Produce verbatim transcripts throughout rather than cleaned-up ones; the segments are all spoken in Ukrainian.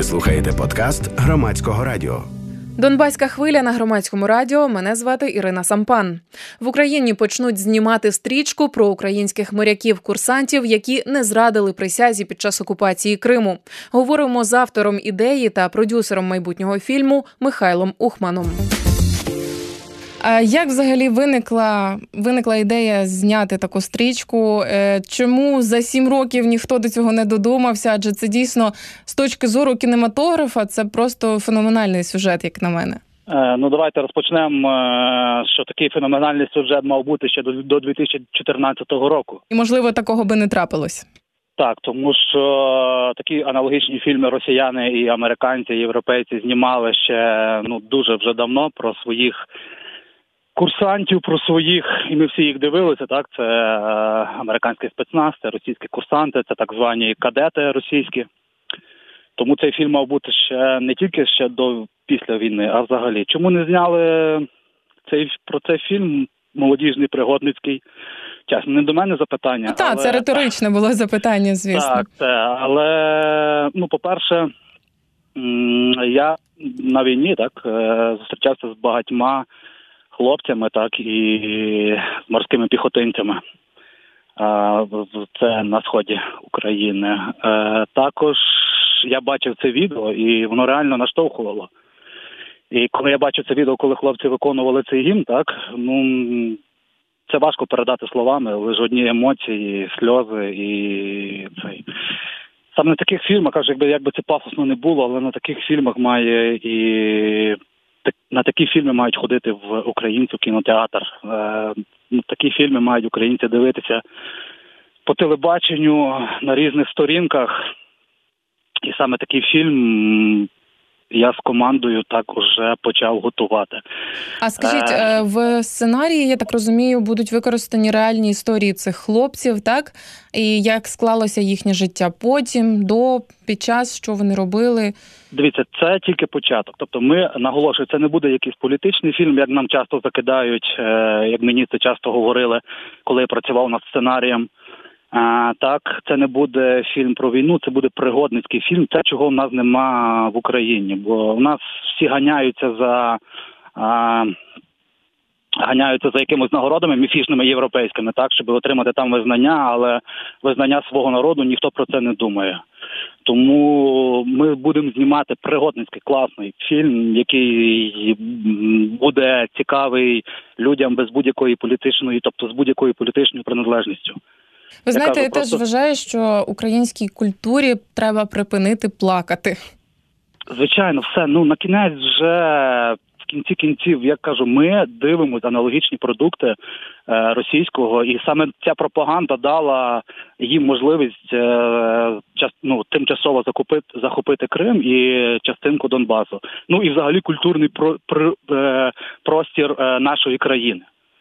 Ви слухаєте подкаст Громадського радіо. Донбаська хвиля на Громадському радіо. Мене звати Ірина Сампан. В Україні почнуть знімати стрічку про українських моряків-курсантів, які не зрадили присязі під час окупації Криму. Говоримо з автором ідеї та продюсером майбутнього фільму Михайлом Ухманом. А як взагалі виникла, виникла ідея зняти таку стрічку? Чому за сім років ніхто до цього не додумався? Адже це дійсно, з точки зору кінематографа, це просто феноменальний сюжет, як на мене. Ну, давайте розпочнемо, що такий феноменальний сюжет мав бути ще до, до дві тисячі чотирнадцятого року. І, можливо, такого би не трапилось. Так, тому що такі аналогічні фільми росіяни і американці, і європейці знімали ще ну дуже вже давно про своїх курсантів, про своїх, і ми всі їх дивилися, так, це е, американський спецназ, це російські курсанти, це так звані кадети російські. Тому цей фільм мав бути ще не тільки ще до після війни, а взагалі. Чому не зняли цей про цей фільм молодіжний, пригодницький? Чесно, не до мене запитання. Ну, так, але... це риторичне було запитання, звісно. Так, це, але, ну, по-перше, я на війні, так, зустрічався з багатьма хлопцями, так, і з морськими піхотинцями. Це на сході України. Також я бачив це відео, і воно реально наштовхувало. І коли я бачив це відео, коли хлопці виконували цей гімн, так, ну, це важко передати словами, лише одні емоції, сльози і цей. Саме на таких фільмах, кажу, якби, якби це пафосно не було, але на таких фільмах має і на такі фільми мають ходити в українців кінотеатр. На такі фільми мають українці дивитися по телебаченню на різних сторінках. І саме такий фільм я з командою так уже почав готувати. А скажіть, е... в сценарії, я так розумію, будуть використані реальні історії цих хлопців, так? І як склалося їхнє життя потім, до, під час, що вони робили? Дивіться, це тільки початок. Тобто ми, наголошую, це не буде якийсь політичний фільм, як нам часто закидають, е... як мені це часто говорили, коли я працював над сценарієм. А, так, це не буде фільм про війну, це буде пригодницький фільм, те, чого в нас нема в Україні. Бо в нас всі ганяються за а, ганяються за якимись нагородами міфічними європейськими, так, щоб отримати там визнання, але визнання свого народу ніхто про це не думає. Тому ми будемо знімати пригодницький, класний фільм, який буде цікавий людям без будь-якої політичної, тобто з будь-якою політичною приналежністю. Ви знаєте, я, я просто... теж вважаю, що українській культурі треба припинити плакати. Звичайно, все. Ну, на кінець вже, в кінці кінців, як кажу, ми дивимося аналогічні продукти е, російського, і саме ця пропаганда дала їм можливість е, час, ну, тимчасово закупити, захопити Крим і частинку Донбасу. Ну, і взагалі культурний про, про, е, простір е, нашої країни.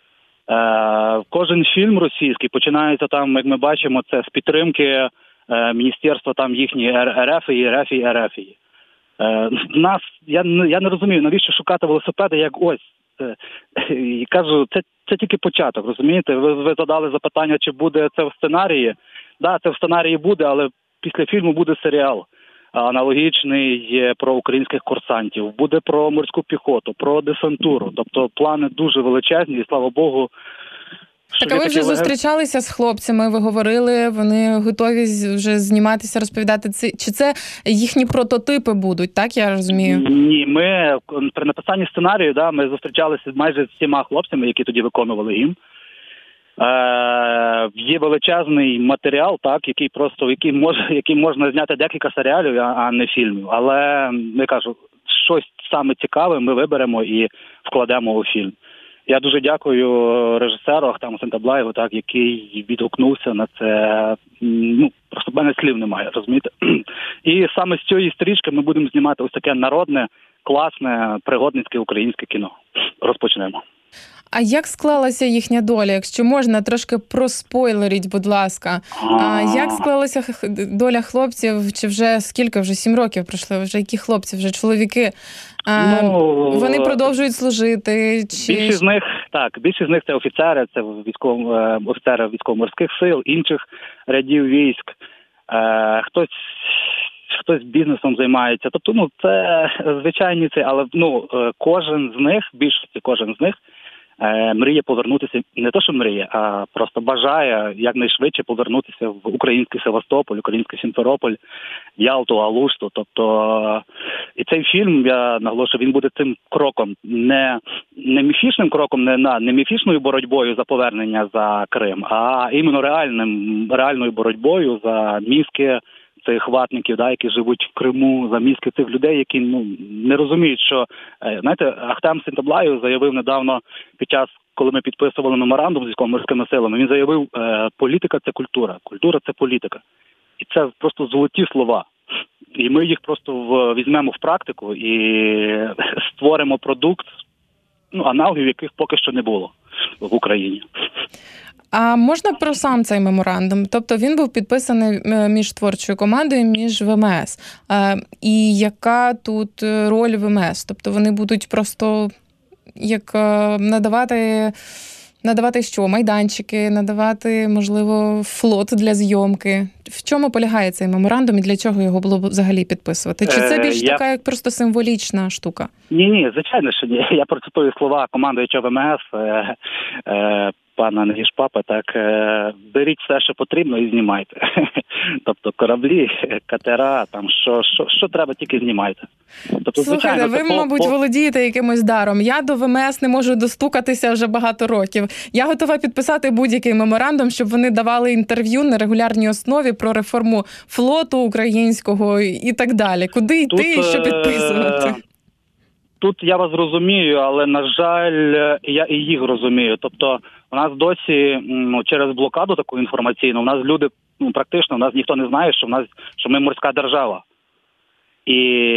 Е, кожен фільм російський починається там, як ми бачимо, це з підтримки е, міністерства там їхньої РФ і РФ і РФ. Е, нас, я, я не розумію, навіщо шукати велосипеди, як ось. Е, і кажу, це, це тільки початок, розумієте? Ви, ви задали запитання, чи буде це в сценарії. Так, да, це в сценарії буде, але після фільму буде серіал аналогічний про українських курсантів, буде про морську піхоту, про десантуру. Тобто плани дуже величезні, і слава Богу. Так, а ви вже зустрічалися з хлопцями, ви говорили, вони готові вже зніматися, розповідати, чи це їхні прототипи будуть, так я розумію? Ні, ми при написанні сценарію, да, ми зустрічалися майже з всіма хлопцями, які тоді виконували гімн. Е, є величезний матеріал, так, який просто, який може, який можна зняти декілька серіалів, а, а не фільмів. Але, я кажу, щось саме цікаве ми виберемо і вкладемо у фільм. Я дуже дякую режисеру Ахтаму Сентаблаєву, так, який відгукнувся на це. Ну, просто в мене слів немає, розумієте? І саме з цієї стрічки ми будемо знімати ось таке народне, класне, пригодницьке українське кіно. Розпочнемо. А як склалася їхня доля? Якщо можна, трошки проспойлеріть, будь ласка. А як склалася доля хлопців? Чи вже скільки? Вже сім років пройшло? Вже які хлопці? Вже чоловіки? А, ну, вони продовжують служити? Чи... Більшість з них, так, більшість з них це офіцери, це військов, офіцери військово-морських сил, інших рядів військ. Хтось хтось бізнесом займається. Тобто, ну, це звичайні це, але ну, кожен з них, більшості кожен з них, мріє повернутися, не то, що мріє, а просто бажає якнайшвидше повернутися в український Севастополь, український Сімферополь, Ялту, Алушту. Тобто, і цей фільм, я наголошую, він буде тим кроком, не, не міфічним кроком, не, на, не міфічною боротьбою за повернення за Крим, а іменно реальним, реальною боротьбою за мізки цих ватників, да, які живуть в Криму, за мізки цих людей, які ну не розуміють, що, знаєте, Ахтем Синтаблаєв заявив недавно під час, коли ми підписували меморандум з військово-морськими силами, він заявив, е, політика – це культура, культура – це політика. І це просто золоті слова. І ми їх просто в, візьмемо в практику і створимо продукт, ну, аналогів яких поки що не було в Україні. А можна про сам цей меморандум? Тобто він був підписаний між творчою командою, між ВМС. А, і яка тут роль ВМС? Тобто вони будуть просто як надавати, надавати що? Майданчики, надавати, можливо, флот для зйомки? В чому полягає цей меморандум і для чого його було взагалі підписувати? Чи це більш е, я... така як просто символічна штука? Ні-ні, звичайно, що ні. Я процитую слова командуючого ВМС, е, е, пана Нагішпапа, так, е, беріть все, що потрібно, і знімайте. Тобто кораблі, катера, там, що, що, що треба, тільки знімайте. Тобто, слухайте, звичайно, ви, по, мабуть, по... володієте якимось даром. Я до ВМС не можу достукатися вже багато років. Я готова підписати будь-який меморандум, щоб вони давали інтерв'ю на регулярній основі про реформу флоту українського і так далі. Куди йти і що підписувати? Тут я вас розумію, але, на жаль, я і їх розумію. Тобто, у нас досі ну, через блокаду таку інформаційну, у нас люди, ну, практично, у нас ніхто не знає, що, в нас, що ми морська держава. І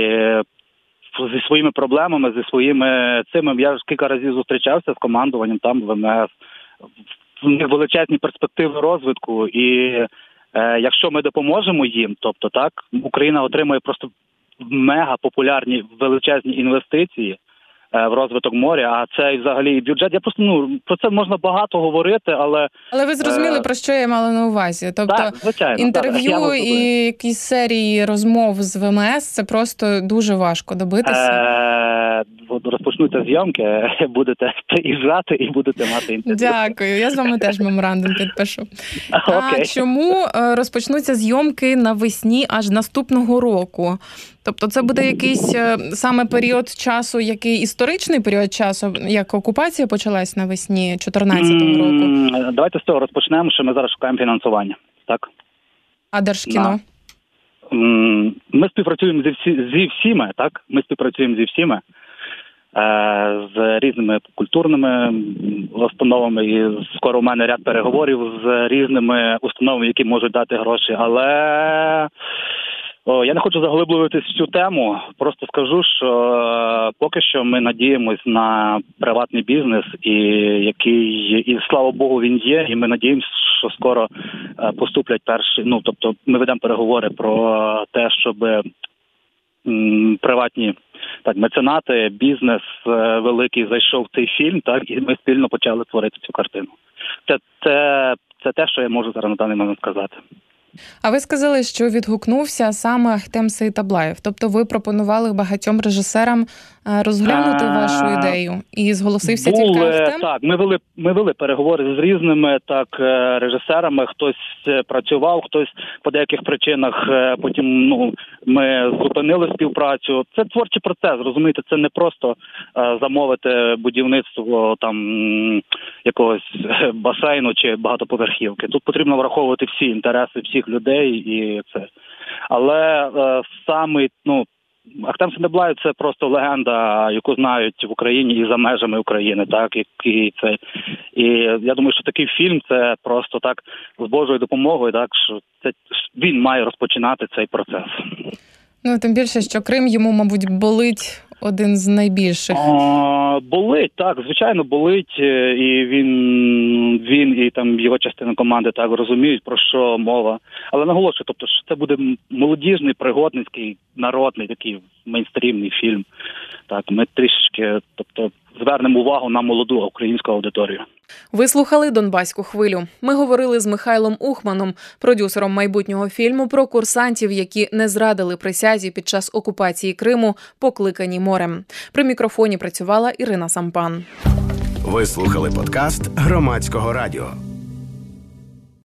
зі своїми проблемами, зі своїми цими, я ж кілька разів зустрічався з командуванням там в ВМС. В них величезні перспективи розвитку, і е, якщо ми допоможемо їм, тобто так, Україна отримує просто мега популярні величезні інвестиції е, в розвиток моря, а це і взагалі бюджет. Я просто, ну, про це можна багато говорити, але... Але ви зрозуміли, е... про що я мала на увазі. Тобто так, звичайно, інтерв'ю так, і якісь серії розмов з ВМС, це просто дуже важко добитися. Е... Розпочнуться зйомки, будете приїжджати і будете мати інтерв'ю. Дякую, я з вами теж меморандум підпишу. А чому розпочнуться зйомки навесні аж наступного року? Тобто це буде якийсь саме період часу, який історичний період часу, як окупація почалась навесні чотирнадцятого року? Давайте з цього розпочнемо, що ми зараз шукаємо фінансування. Так? А Держкіно? Ми співпрацюємо зі, всі, зі всіми, так? Ми співпрацюємо зі всіми. З різними культурними установами, і скоро у мене ряд переговорів з різними установами, які можуть дати гроші. Але о, я не хочу заглиблюватись в цю тему, просто скажу, що поки що ми надіємось на приватний бізнес, і який, і слава Богу, він є, і ми надіємося, що скоро поступлять перші, ну, тобто ми ведемо переговори про те, щоб м, приватні так, меценати, бізнес е, великий зайшов в цей фільм, так, і ми спільно почали творити цю картину. Це, це, це те, що я можу зараз на даний момент сказати. А ви сказали, що відгукнувся саме Ахтем Сеїтаблаєв. Тобто ви пропонували багатьом режисерам розглянути а, вашу ідею і зголосився були, тільки Ахтем? Так, ми вели, ми вели переговори з різними так режисерами. Хтось працював, хтось по деяких причинах потім ну, ми зупинили співпрацю. Це творчий процес, розумієте, це не просто замовити будівництво там якогось басейну чи багатоповерхівки. Тут потрібно враховувати всі інтереси всіх людей і це. Але е, саме, ну, Ахтем Сеїтаблаєв – це просто легенда, яку знають в Україні і за межами України, так, і, і це. І я думаю, що такий фільм – це просто так з Божою допомогою, так, що це він має розпочинати цей процес. Ну, тим більше, що Крим йому, мабуть, болить один з найбільших. А, болить, так, звичайно, болить, і він, він і там його частина команди так розуміють, про що мова. Але наголошую, тобто, що це буде молодіжний, пригодницький, народний такий мейнстрімний фільм. Так, ми трішечки, тобто, звернемо увагу на молоду українську аудиторію. Ви слухали «Донбаську хвилю». Ми говорили з Михайлом Ухманом, продюсером майбутнього фільму про курсантів, які не зрадили присязі під час окупації Криму, покликані морем. При мікрофоні працювала Ірина Сампан. Ви слухали подкаст Громадського радіо.